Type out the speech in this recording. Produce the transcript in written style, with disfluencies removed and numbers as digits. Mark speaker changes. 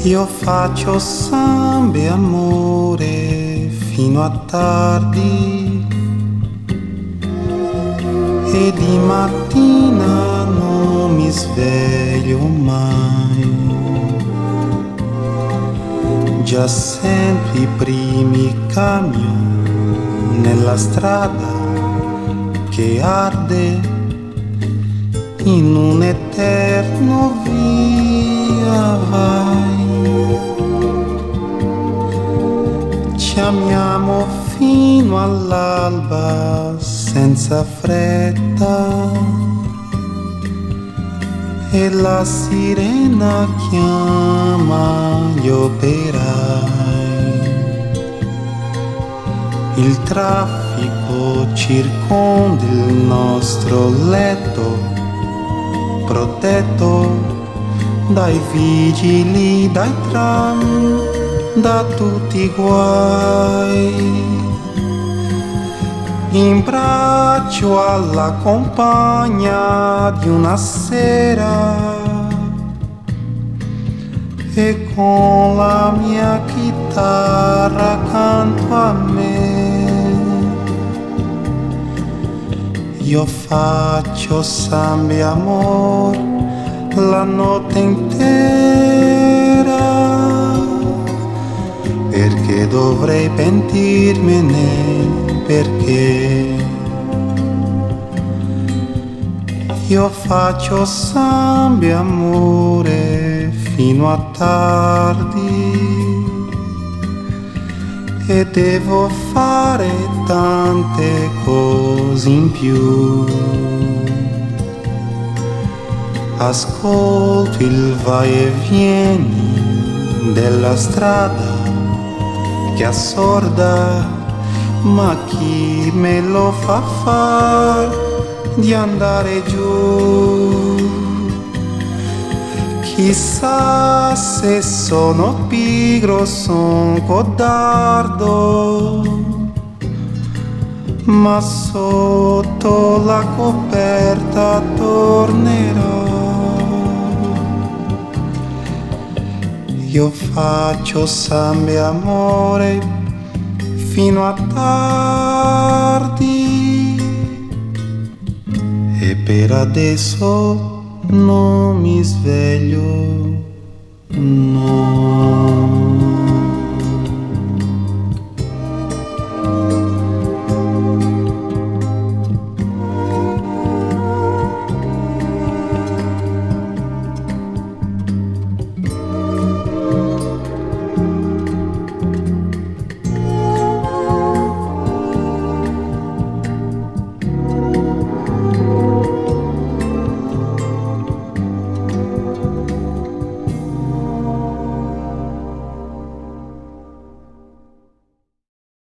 Speaker 1: Io faccio samba e amore fino a tardi e di mattina non mi sveglio mai. Già sento i primi camion nella strada che arde in un eterno via vai. Ci amiamo fino all'alba senza fretta e la sirena chiama gli operai. Il traffico circonda il nostro letto, protetto dai vigili, dai tram, da tutti i guai. In braccio alla compagna di una sera e con la mia chitarra accanto a me. Io faccio samba e amor la notte intera, perché dovrei pentirmene, perché io faccio samba e amore fino a tardi e devo fare tante cose in più. Ascolto il vai e vieni della strada che assorda, ma chi me lo fa far di andare giù? Chissà se sono pigro, son codardo, ma sotto la coperta tornerò. Io faccio samba e amore fino a tardi e per adesso non mi sveglio, no.